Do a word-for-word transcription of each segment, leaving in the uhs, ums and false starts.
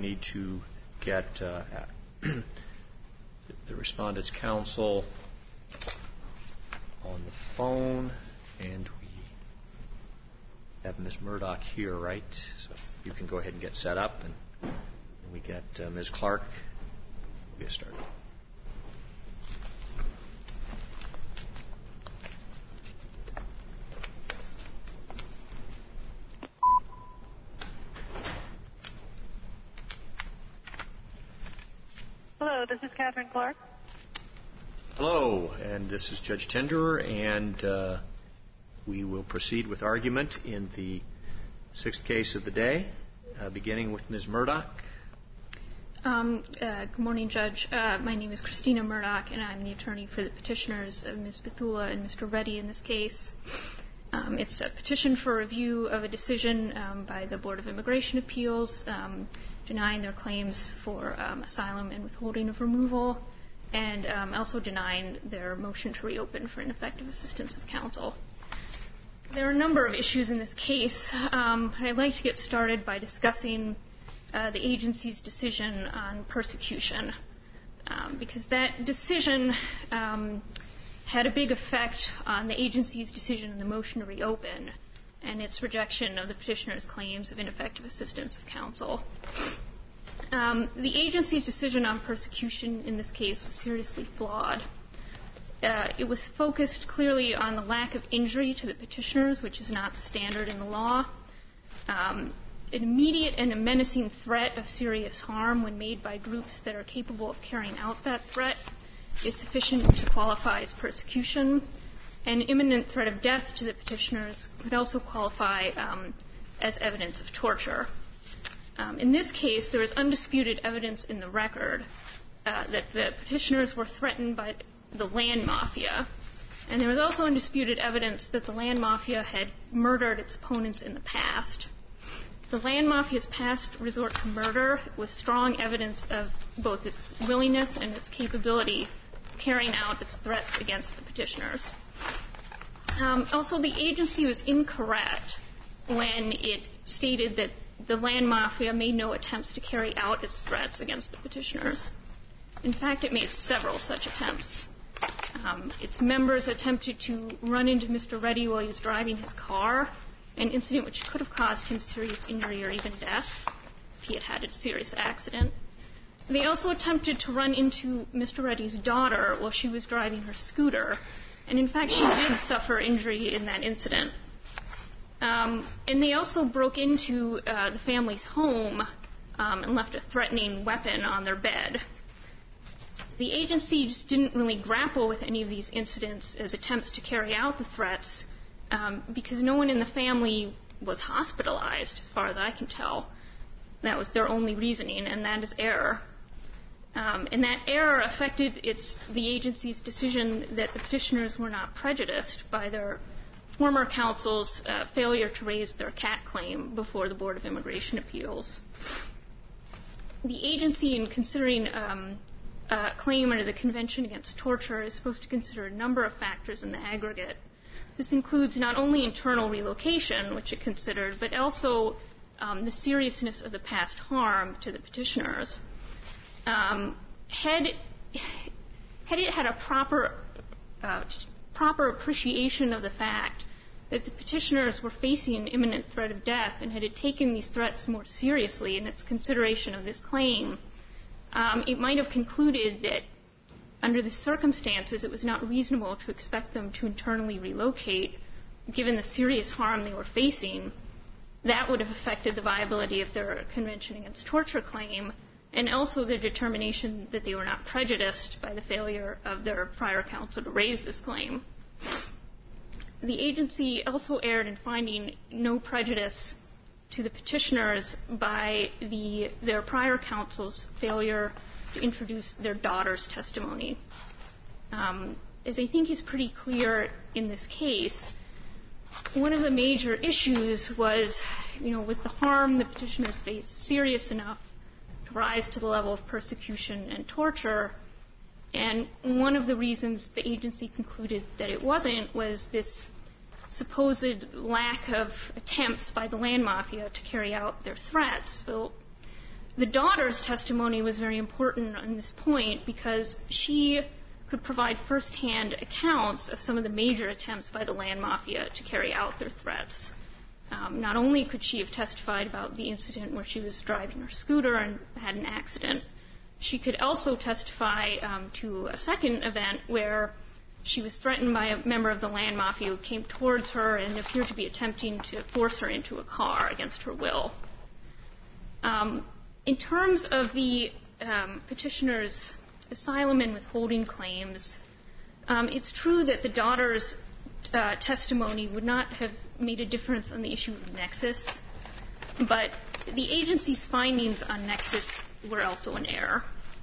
need to get uh, the Respondent's Counsel on the phone, and we have Miz Murdoch here, right? So you can go ahead and get set up, and, and we get uh, Miz Clark. We'll get started. Hello, this is Catherine Clark. Hello, and this is Judge Tenderer, and uh, we will proceed with argument in the sixth case of the day, uh, beginning with Miz Murdoch. Um, uh, good morning, Judge. Uh, my name is Christina Murdoch, and I'm the attorney for the petitioners, uh, Miz Bethula and Mister Reddy, in this case. Um, it's a petition for review of a decision um, by the Board of Immigration Appeals um, denying their claims for um, asylum and withholding of removal, and um, also denying their motion to reopen for ineffective assistance of counsel. There are a number of issues in this case. Um, I'd like to get started by discussing uh, the agency's decision on persecution, um, because that decision um, had a big effect on the agency's decision in the motion to reopen and its rejection of the petitioner's claims of ineffective assistance of counsel. Um, the agency's decision on persecution in this case was seriously flawed. Uh, it was focused clearly on the lack of injury to the petitioners, which is not standard in the law. Um, an immediate and a menacing threat of serious harm when made by groups that are capable of carrying out that threat is sufficient to qualify as persecution. An imminent threat of death to the petitioners could also qualify um, as evidence of torture. Um, in this case, there is undisputed evidence in the record uh, that the petitioners were threatened by the land mafia, and there was also undisputed evidence that the land mafia had murdered its opponents in the past. The land mafia's past resort to murder was strong evidence of both its willingness and its capability of carrying out its threats against the petitioners. Um, also, the agency was incorrect when it stated that the land mafia made no attempts to carry out its threats against the petitioners. In fact, it made several such attempts. Um, its members attempted to run into Mister Reddy while he was driving his car, an incident which could have caused him serious injury or even death if he had had a serious accident. They also attempted to run into Mister Reddy's daughter while she was driving her scooter, and in fact she did suffer injury in that incident. Um, and they also broke into uh, the family's home um, and left a threatening weapon on their bed. The agency just didn't really grapple with any of these incidents as attempts to carry out the threats um, because no one in the family was hospitalized, as far as I can tell. That was their only reasoning, and that is error. Um, and that error affected its, the agency's decision that the petitioners were not prejudiced by their former counsel's uh, failure to raise their cat claim before the Board of Immigration Appeals. The agency, in considering um, a claim under the Convention Against Torture, is supposed to consider a number of factors in the aggregate. This includes not only internal relocation, which it considered, but also um, the seriousness of the past harm to the petitioners. Um, had, had it had a proper uh, proper appreciation of the fact that the petitioners were facing an imminent threat of death and had it taken these threats more seriously in its consideration of this claim, um, it might have concluded that under the circumstances it was not reasonable to expect them to internally relocate given the serious harm they were facing. That would have affected the viability of their Convention Against Torture claim and also their determination that they were not prejudiced by the failure of their prior counsel to raise this claim. The agency also erred in finding no prejudice to the petitioners by the, their prior counsel's failure to introduce their daughter's testimony. Um, as I think is pretty clear in this case, one of the major issues was, you know, was the harm the petitioners faced serious enough to rise to the level of persecution and torture? And one of the reasons the agency concluded that it wasn't was this supposed lack of attempts by the land mafia to carry out their threats. So The daughter's testimony was very important on this point because she could provide firsthand accounts of some of the major attempts by the land mafia to carry out their threats. Um, not only could she have testified about the incident where she was driving her scooter and had an accident, she could also testify um, to a second event where she was threatened by a member of the land mafia who came towards her and appeared to be attempting to force her into a car against her will. Um, in terms of the um, petitioner's asylum and withholding claims, um, it's true that the daughter's uh, testimony would not have made a difference on the issue of nexus, but the agency's findings on nexus were also an error.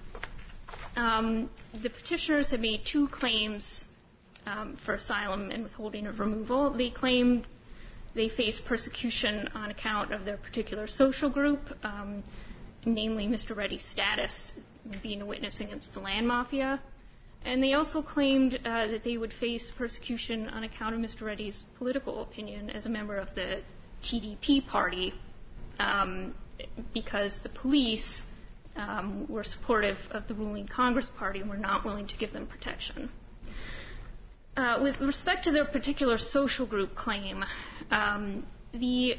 Um, the petitioners have made two claims um, for asylum and withholding of removal. They claimed they faced persecution on account of their particular social group, um, namely Mister Reddy's status being a witness against the land mafia. And they also claimed uh, that they would face persecution on account of Mister Reddy's political opinion as a member of the T D P party, um, because the police um, were supportive of the ruling Congress party and were not willing to give them protection. Uh, with respect to their particular social group claim, um, the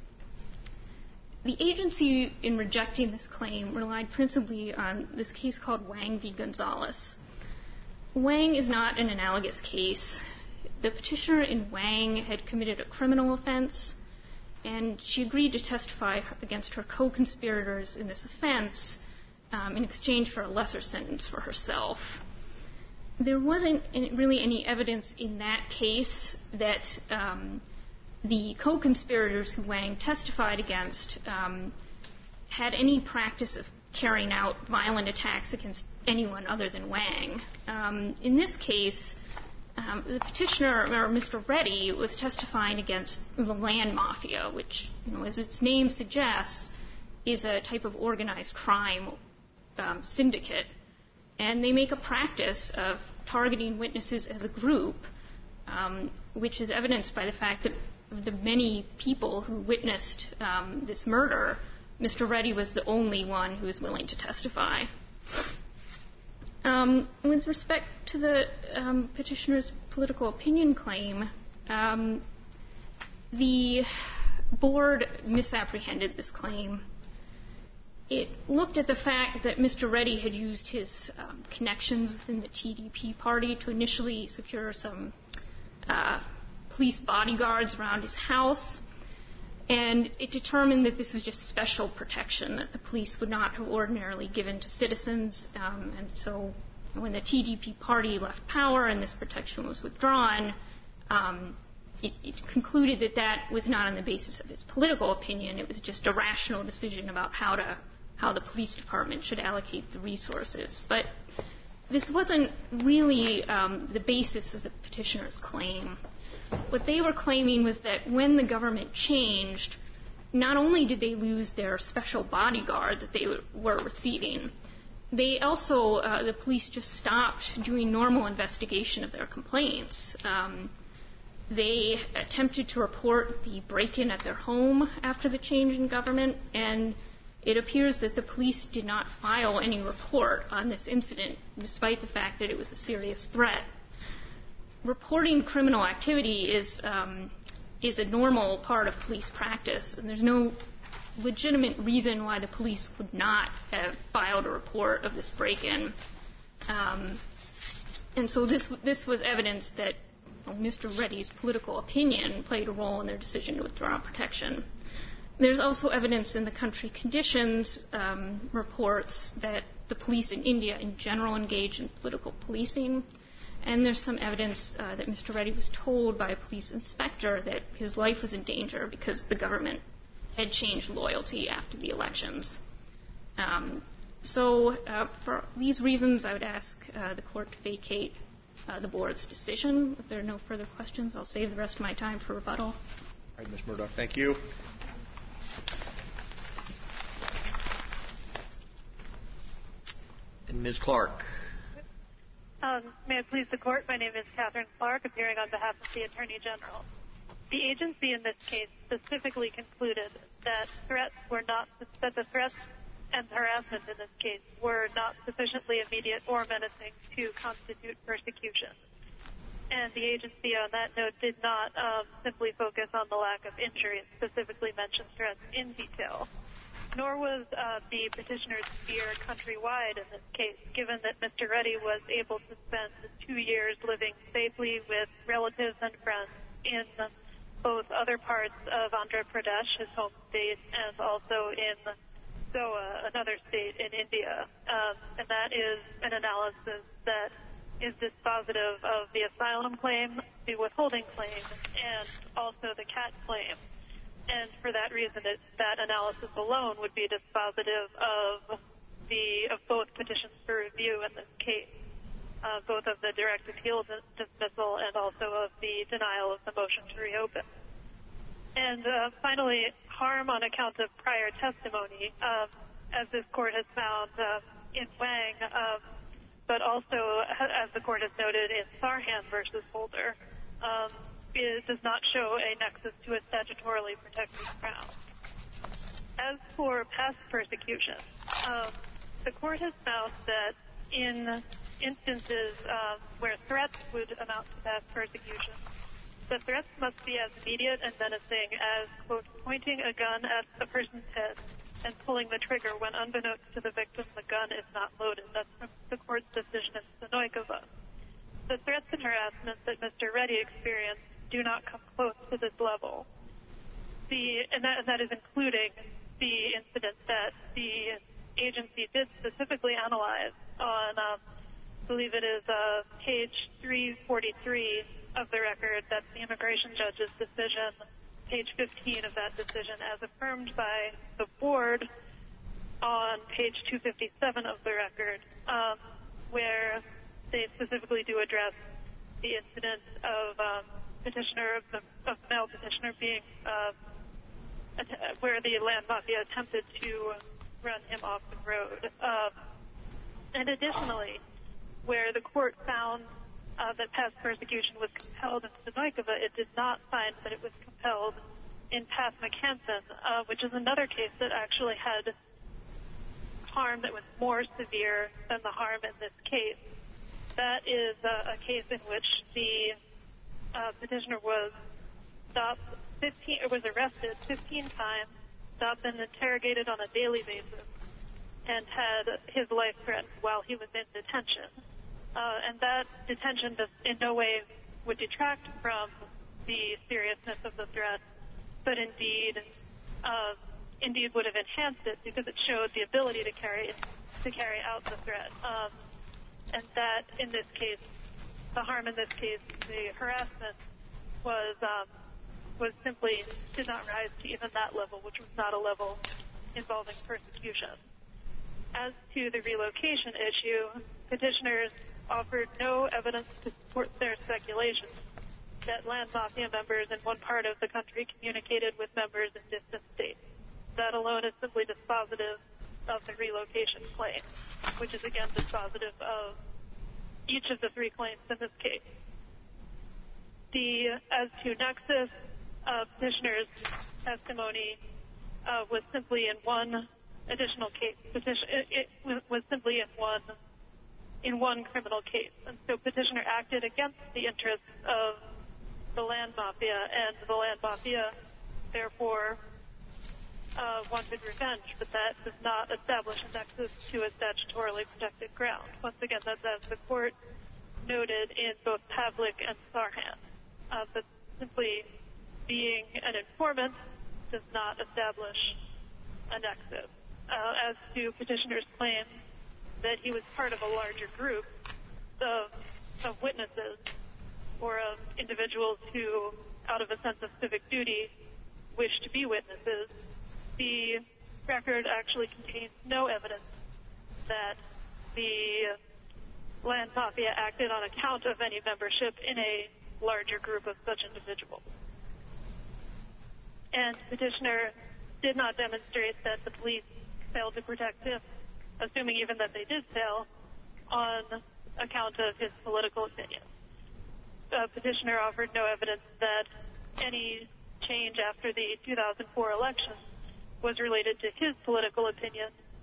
The agency, in rejecting this claim, relied principally on this case called Wang v. Gonzalez. Wang is not an analogous case. The petitioner in Wang had committed a criminal offense, and she agreed to testify against her co-conspirators in this offense um, in exchange for a lesser sentence for herself. There wasn't really any evidence in that case that um, the co-conspirators who Wang testified against um, had any practice of carrying out violent attacks against anyone other than Wang. Um, in this case, um, the petitioner, or Mister Reddy, was testifying against the land mafia, which, you know, as its name suggests, is a type of organized crime um, syndicate. And they make a practice of targeting witnesses as a group, um, which is evidenced by the fact that of the many people who witnessed um, this murder, Mister Reddy was the only one who was willing to testify. Um, with respect to the um, petitioner's political opinion claim, um, the board misapprehended this claim. It looked at the fact that Mister Reddy had used his um, connections within the T D P party to initially secure some uh, police bodyguards around his house, and it determined that this was just special protection that the police would not have ordinarily given to citizens. Um, and so when the T D P party left power and this protection was withdrawn, um, it, it concluded that that was not on the basis of his political opinion. It was just a rational decision about how to how the police department should allocate the resources. But this wasn't really um, the basis of the petitioner's claim. What they were claiming was that when the government changed, not only did they lose their special bodyguard that they w- were receiving, they also, uh, the police just stopped doing normal investigation of their complaints. Um, they attempted to report the break-in at their home after the change in government, and it appears that the police did not file any report on this incident, despite the fact that it was a serious threat. Reporting criminal activity is um, is a normal part of police practice, and there's no legitimate reason why the police would not have filed a report of this break-in. Um, and so this this was evidence that well, Mister Reddy's political opinion played a role in their decision to withdraw protection. There's also evidence in the country conditions um, reports that the police in India in general engage in political policing. And there's some evidence uh, that Mister Reddy was told by a police inspector that his life was in danger because the government had changed loyalty after the elections. Um, so uh, for these reasons, I would ask uh, the court to vacate uh, the board's decision. If there are no further questions, I'll save the rest of my time for rebuttal. All right, Miz Murdoch, thank you. And Miz Clark. Um, may it please the court, my name is Catherine Clark, appearing on behalf of the Attorney General. The agency in this case specifically concluded that threats were not that the threats and harassment in this case were not sufficiently immediate or menacing to constitute persecution. And the agency on that note did not um, simply focus on the lack of injury and specifically mention threats in detail. Nor was uh, the petitioner's fear countrywide in this case, given that Mister Reddy was able to spend two years living safely with relatives and friends in both other parts of Andhra Pradesh, his home state, and also in Goa, another state in India. Um, and that is an analysis that is dispositive of the asylum claim, the withholding claim, and also the CAT claim. And for that reason, it, that analysis alone would be dispositive of the of both petitions for review in this case, uh, both of the direct appeal dismissal and also of the denial of the motion to reopen. And uh, finally, harm on account of prior testimony, um, as this court has found uh, in Wang, um, but also, as the court has noted in Sarhan versus Holder, um, it does not show a nexus to a statutorily protected ground. As for past persecution, um, the court has found that in instances uh, where threats would amount to past persecution, the threats must be as immediate and menacing as, quote, pointing a gun at a person's head and pulling the trigger when, unbeknownst to the victim, the gun is not loaded. That's from the court's decision in Sonoikova. The threats and harassment that Mister Reddy experienced do not come close to this level. The, and, that, and that is including the incident that the agency did specifically analyze on, um, I believe it is uh, page three forty-three of the record. That's the immigration judge's decision, page fifteen of that decision, as affirmed by the board on page two fifty-seven of the record, um, where they specifically do address the incident of um, petitioner, of, the, of male petitioner being, uh, att- where the land mafia attempted to run him off the road. Um, and additionally, where the court found uh, that past persecution was compelled in Sonoikova, it did not find that it was compelled in Pat McHanson, uh, which is another case that actually had harm that was more severe than the harm in this case. That is a, a case in which the uh, petitioner was stopped fifteen, or was arrested fifteen times, stopped and interrogated on a daily basis, and had his life threatened while he was in detention. Uh, and that detention just in no way would detract from the seriousness of the threat, but indeed, uh, indeed would have enhanced it because it showed the ability to carry to carry out the threat. Um, and that, in this case, the harm in this case, the harassment, was um, was simply did not rise to even that level, which was not a level involving persecution. As to the relocation issue, petitioners offered no evidence to support their speculation that land mafia members in one part of the country communicated with members in distant states. That alone is simply dispositive of the relocation claim, which is again dispositive of each of the three claims in this case. The, as to nexus, uh, petitioner's testimony uh, was simply in one additional case. Petition, it, it was simply in one in one criminal case, and so petitioner acted against the interests of the land mafia, and the land mafia therefore uh, wanted revenge, but that does not establish a nexus to a statutorily protected ground. Once again, that's as the court noted in both Pavlik and Sarhan. Uh, but simply being an informant does not establish a nexus. Uh, as to petitioner's claim that he was part of a larger group of, of witnesses or of individuals who, out of a sense of civic duty, wish to be witnesses, the record actually contains no evidence that the land mafia acted on account of any membership in a larger group of such individuals. And petitioner did not demonstrate that the police failed to protect him, assuming even that they did fail, on account of his political opinion. Uh, petitioner offered no evidence that any change after the two thousand four election was related to his political opinion,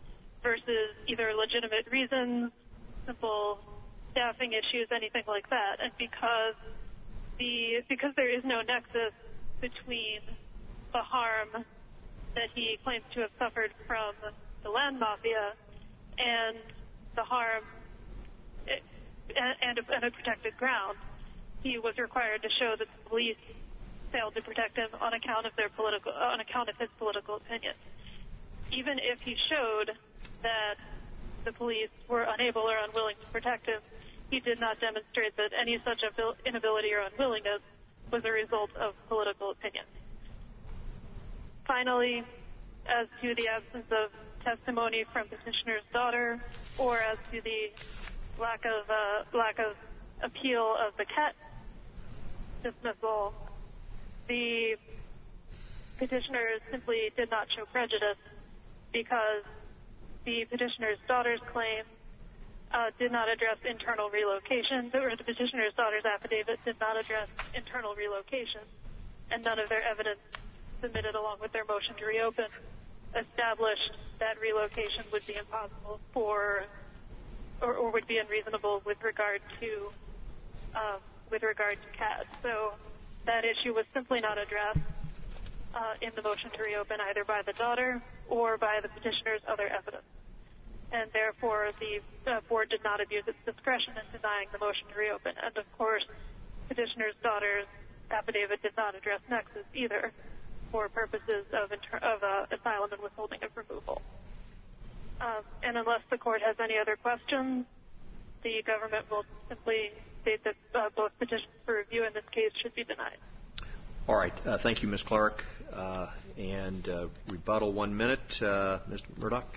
versus either legitimate reasons, simple staffing issues, anything like that. And because the because there is no nexus between the harm that he claims to have suffered from the land mafia and the harm and a, and a protected ground, he was required to show that the police failed to protect him on account of their political on account of his political opinion. Even if he showed that the police were unable or unwilling to protect him, he did not demonstrate that any such inability or unwillingness was a result of political opinion. Finally, as to the absence of testimony from petitioner's daughter, or as to the lack of uh, lack of appeal of the cat dismissal, the petitioner simply did not show prejudice because the petitioner's daughter's claim uh, did not address internal relocation, or the petitioner's daughter's affidavit did not address internal relocation, and none of their evidence submitted along with their motion to reopen established that relocation would be impossible for, or, or would be unreasonable with regard to, um, with regard to C A D. So that issue was simply not addressed uh, in the motion to reopen either by the daughter or by the petitioner's other evidence. And therefore, the uh, board did not abuse its discretion in denying the motion to reopen. And of course, petitioner's daughter's affidavit did not address nexus either, for purposes of, inter- of uh, asylum and withholding of removal. Um, and unless the court has any other questions, the government will simply state that uh, both petitions for review in this case should be denied. All right. Uh, thank you, Miz Clark. Uh, and uh, rebuttal one minute. Uh, Mister Murdoch.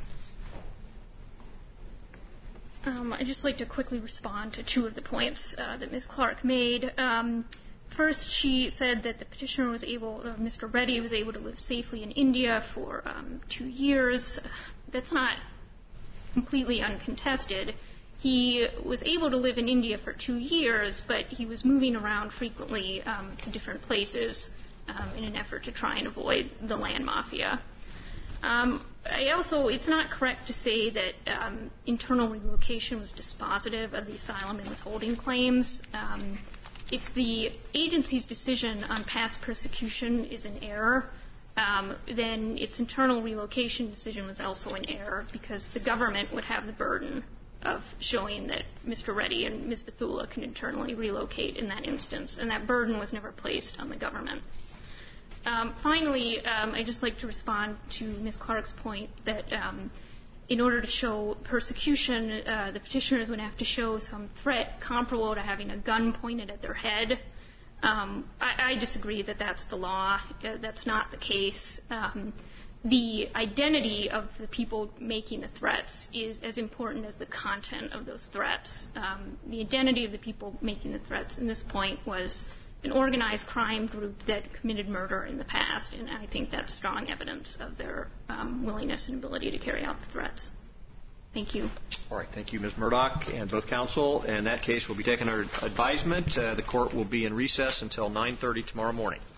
Um, I'd just like to quickly respond to two of the points uh, that Miz Clark made. Um, First, she said that the petitioner was able, uh, Mister Reddy was able to live safely in India for um, two years. That's not completely uncontested. He was able to live in India for two years, but he was moving around frequently um, to different places um, in an effort to try and avoid the land mafia. Um, I also, it's not correct to say that um, internal relocation was dispositive of the asylum and withholding claims. Um, If the agency's decision on past persecution is an error, um, then its internal relocation decision was also an error because the government would have the burden of showing that Mister Reddy and Miz Bethula can internally relocate in that instance, and that burden was never placed on the government. Um, finally, um, I'd just like to respond to Miz Clark's point that um, in order to show persecution, uh, the petitioners would have to show some threat comparable to having a gun pointed at their head. Um, I, I disagree that that's the law. Uh, that's not the case. Um, the identity of the people making the threats is as important as the content of those threats. Um, the identity of the people making the threats in this point was an organized crime group that committed murder in the past, and I think that's strong evidence of their um, willingness and ability to carry out the threats. Thank you. All right. Thank you, Miz Murdoch, and both counsel. And that case will be taken under advisement. Uh, the court will be in recess until nine thirty tomorrow morning.